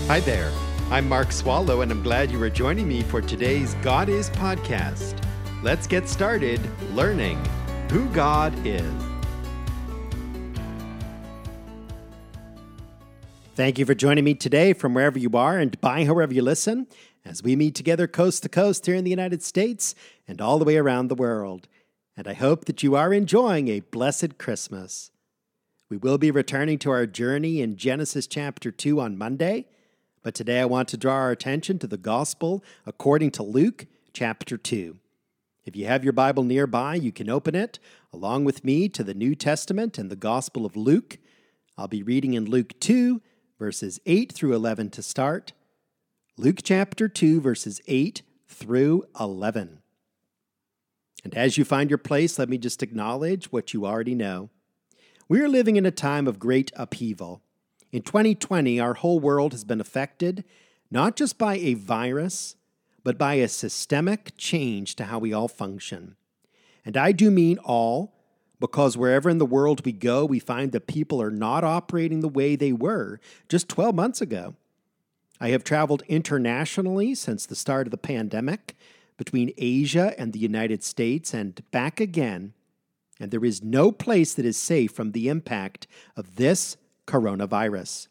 Hi there. I'm Mark Swallow, and I'm glad you are joining me for today's God Is podcast. Let's get started learning who God is. Thank you for joining me today from wherever you are and by however you listen, as we meet together coast to coast here in the United States and all the way around the world. And I hope that you are enjoying a blessed Christmas. We will be returning to our journey in Genesis chapter 2 on Monday, but today I want to draw our attention to the Gospel according to Luke chapter 2. If you have your Bible nearby, you can open it along with me to the New Testament and the Gospel of Luke. I'll be reading in Luke 2, verses 8 through 11 to start. Luke chapter 2, verses 8 through 11. And as you find your place, let me just acknowledge what you already know. We are living in a time of great upheaval. In 2020, our whole world has been affected not just by a virus, but by a systemic change to how we all function. And I do mean all, because wherever in the world we go, we find that people are not operating the way they were just 12 months ago. I have traveled internationally since the start of the pandemic, between Asia and the United States and back again, and there is no place that is safe from the impact of this coronavirus.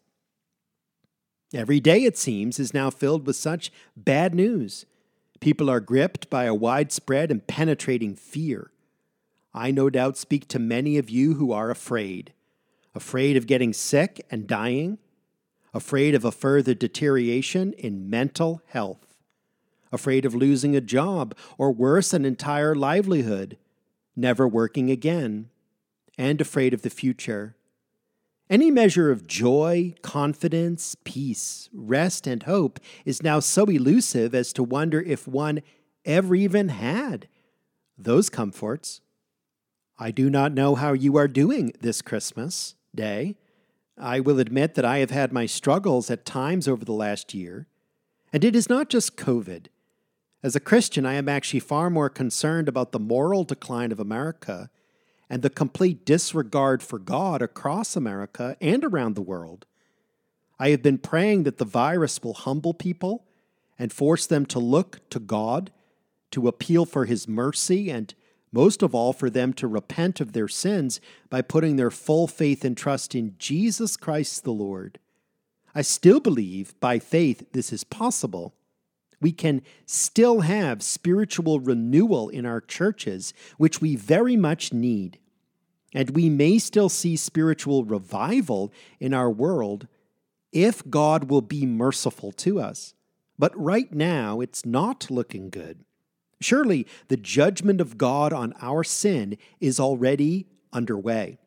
Every day, it seems, is now filled with such bad news. People are gripped by a widespread and penetrating fear. I no doubt speak to many of you who are afraid of getting sick and dying, afraid of a further deterioration in mental health, afraid of losing a job or worse, an entire livelihood, never working again, and afraid of the future. Any measure of joy, confidence, peace, rest, and hope is now so elusive as to wonder if one ever even had those comforts. I do not know how you are doing this Christmas day. I will admit that I have had my struggles at times over the last year, and it is not just COVID. As a Christian, I am actually far more concerned about the moral decline of America and the complete disregard for God across America and around the world. I have been praying that the virus will humble people and force them to look to God, to appeal for His mercy, and most of all, for them to repent of their sins by putting their full faith and trust in Jesus Christ the Lord. I still believe, by faith, this is possible. We can still have spiritual renewal in our churches, which we very much need. And we may still see spiritual revival in our world if God will be merciful to us. But right now, it's not looking good. Surely, the judgment of God on our sin is already underway.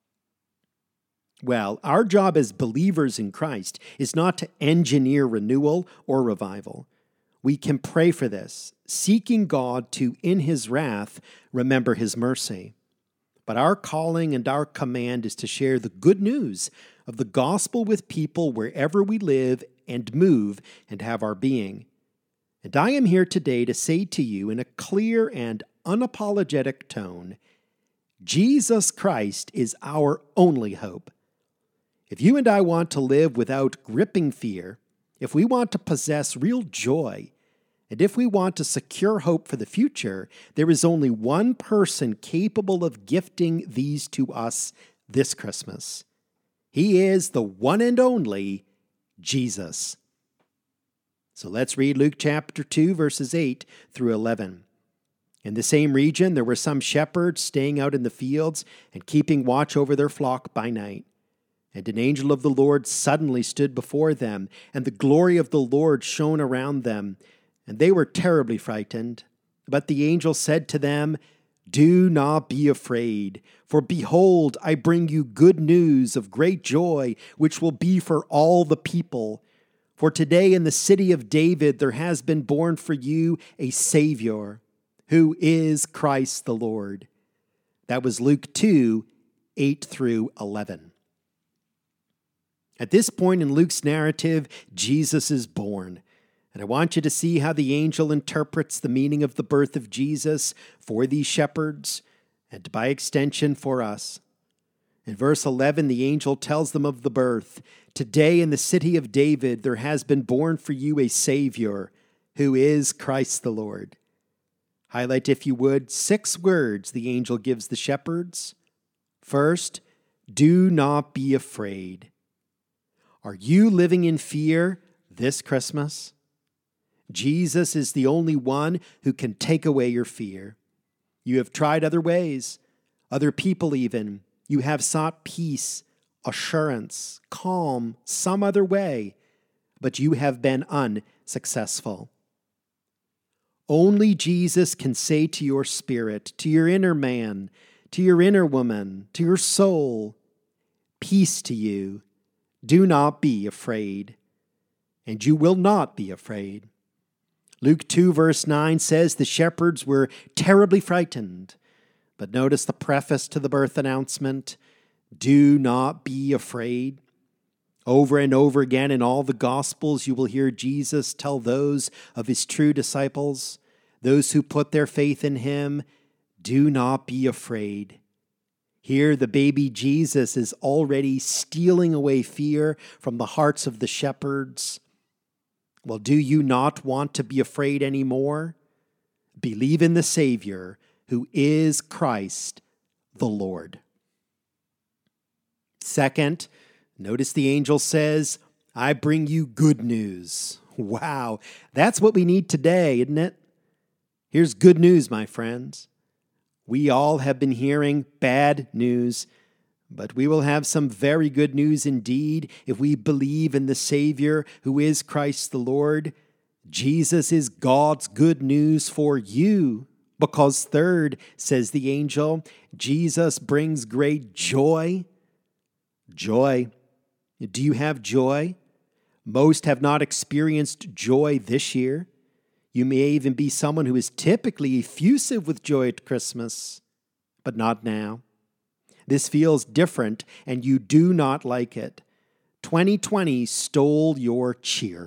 Well, our job as believers in Christ is not to engineer renewal or revival. We can pray for this, seeking God to, in His wrath, remember His mercy. But our calling and our command is to share the good news of the gospel with people wherever we live and move and have our being. And I am here today to say to you in a clear and unapologetic tone, Jesus Christ is our only hope. If you and I want to live without gripping fear, if we want to possess real joy, and if we want to secure hope for the future, there is only one person capable of gifting these to us this Christmas. He is the one and only Jesus. So let's read Luke chapter 2, verses 8 through 11. In the same region, there were some shepherds staying out in the fields and keeping watch over their flock by night. And an angel of the Lord suddenly stood before them, and the glory of the Lord shone around them, and they were terribly frightened. But the angel said to them, "Do not be afraid, for behold, I bring you good news of great joy, which will be for all the people. For today in the city of David there has been born for you a Savior, who is Christ the Lord." That was Luke 2, 8 through 11. At this point in Luke's narrative, Jesus is born. And I want you to see how the angel interprets the meaning of the birth of Jesus for these shepherds, and by extension for us. In verse 11, the angel tells them of the birth. Today in the city of David, there has been born for you a Savior, who is Christ the Lord. Highlight, if you would, 6 words the angel gives the shepherds. First, do not be afraid. Are you living in fear this Christmas? Jesus is the only one who can take away your fear. You have tried other ways, other people even. You have sought peace, assurance, calm, some other way, but you have been unsuccessful. Only Jesus can say to your spirit, to your inner man, to your inner woman, to your soul, peace to you. Do not be afraid. And you will not be afraid. Luke 2 verse 9 says the shepherds were terribly frightened. But notice the preface to the birth announcement. Do not be afraid. Over and over again in all the Gospels, you will hear Jesus tell those of his true disciples, those who put their faith in him, do not be afraid. Here, the baby Jesus is already stealing away fear from the hearts of the shepherds. Well, do you not want to be afraid anymore? Believe in the Savior, who is Christ the Lord. Second, notice the angel says, I bring you good news. Wow, that's what we need today, isn't it? Here's good news, my friends. We all have been hearing bad news, but we will have some very good news indeed if we believe in the Savior who is Christ the Lord. Jesus is God's good news for you. Because third, says the angel, Jesus brings great joy. Joy. Do you have joy? Most have not experienced joy this year. You may even be someone who is typically effusive with joy at Christmas, but not now. This feels different, and you do not like it. 2020 stole your cheer.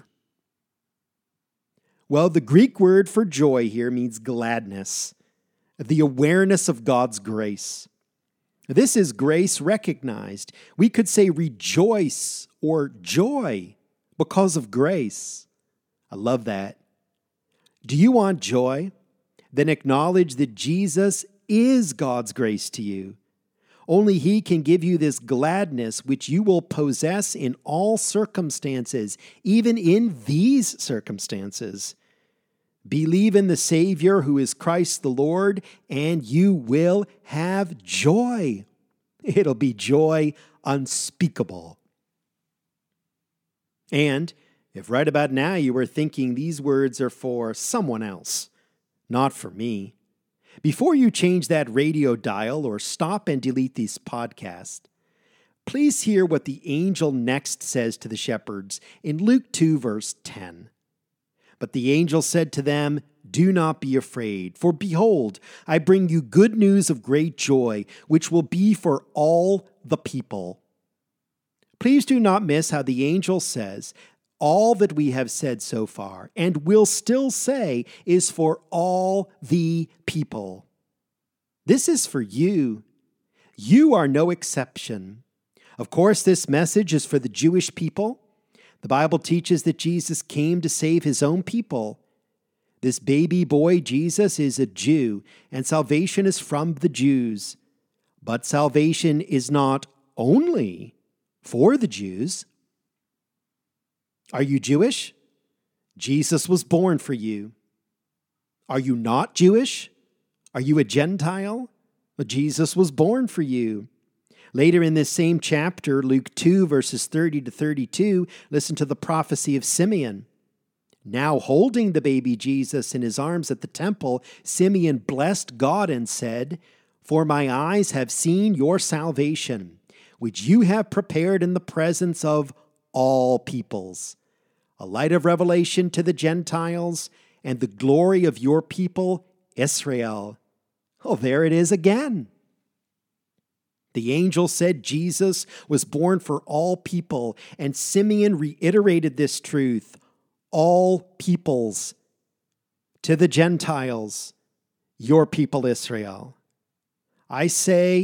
Well, the Greek word for joy here means gladness, the awareness of God's grace. This is grace recognized. We could say rejoice or joy because of grace. I love that. Do you want joy? Then acknowledge that Jesus is God's grace to you. Only He can give you this gladness which you will possess in all circumstances, even in these circumstances. Believe in the Savior who is Christ the Lord, and you will have joy. It'll be joy unspeakable. And if right about now you were thinking these words are for someone else, not for me, before you change that radio dial or stop and delete this podcast, please hear what the angel next says to the shepherds in Luke 2, verse 10. But the angel said to them, do not be afraid, for behold, I bring you good news of great joy, which will be for all the people. Please do not miss how the angel says, all that we have said so far, and will still say, is for all the people. This is for you. You are no exception. Of course, this message is for the Jewish people. The Bible teaches that Jesus came to save his own people. This baby boy, Jesus, is a Jew, and salvation is from the Jews. But salvation is not only for the Jews. Are you Jewish? Jesus was born for you. Are you not Jewish? Are you a Gentile? Well, Jesus was born for you. Later in this same chapter, Luke 2, verses 30 to 32, listen to the prophecy of Simeon. Now holding the baby Jesus in his arms at the temple, Simeon blessed God and said, for my eyes have seen your salvation, which you have prepared in the presence of all peoples, a light of revelation to the Gentiles and the glory of your people, Israel. Oh, there it is again. The angel said Jesus was born for all people, and Simeon reiterated this truth, all peoples, to the Gentiles, your people Israel. I say,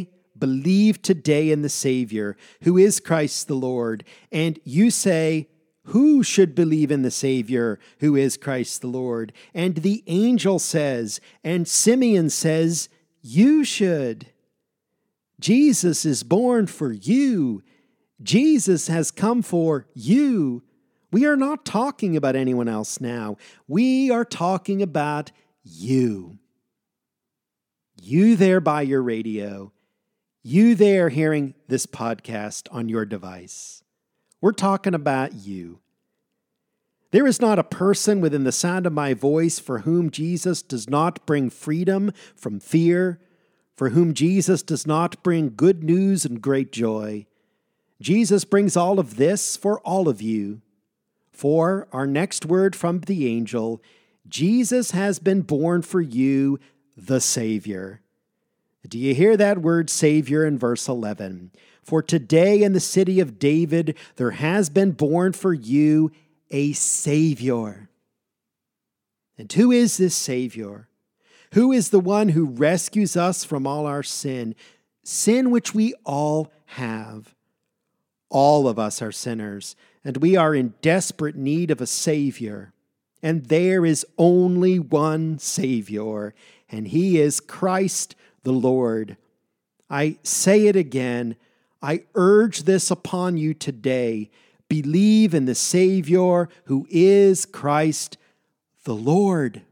believe today in the Savior, who is Christ the Lord, and you say, who should believe in the Savior, who is Christ the Lord? And the angel says, and Simeon says, you should. Jesus is born for you. Jesus has come for you. We are not talking about anyone else now. We are talking about you. You there by your radio. You there hearing this podcast on your device. We're talking about you. There is not a person within the sound of my voice for whom Jesus does not bring freedom from fear, for whom Jesus does not bring good news and great joy. Jesus brings all of this for all of you. For our next word from the angel, Jesus has been born for you, the Savior. Do you hear that word Savior in verse 11? For today in the city of David, there has been born for you a Savior. And who is this Savior? Who is the one who rescues us from all our sin? Sin which we all have. All of us are sinners, and we are in desperate need of a Savior. And there is only one Savior, and He is Christ the Lord. I say it again. I urge this upon you today. Believe in the Savior who is Christ the Lord.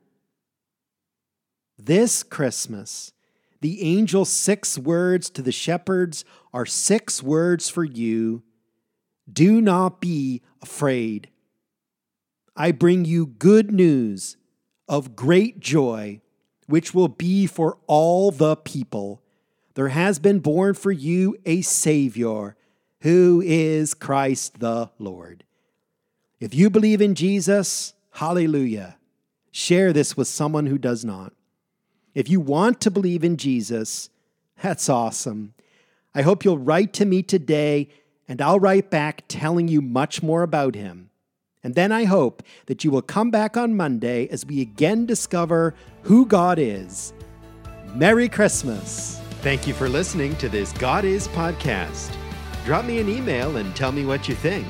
This Christmas, the angel's 6 words to the shepherds are 6 words for you. Do not be afraid. I bring you good news of great joy, which will be for all the people. There has been born for you a Savior, who is Christ the Lord. If you believe in Jesus, hallelujah. Share this with someone who does not. If you want to believe in Jesus, that's awesome. I hope you'll write to me today, and I'll write back telling you much more about Him. And then I hope that you will come back on Monday as we again discover who God is. Merry Christmas. Thank you for listening to this God Is podcast. Drop me an email and tell me what you think.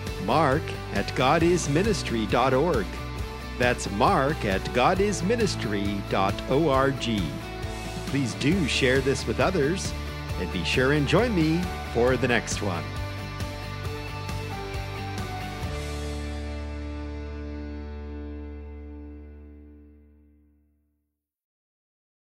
mark@godisministry.org. That's mark@godisministry.org. Please do share this with others, and be sure and join me for the next one.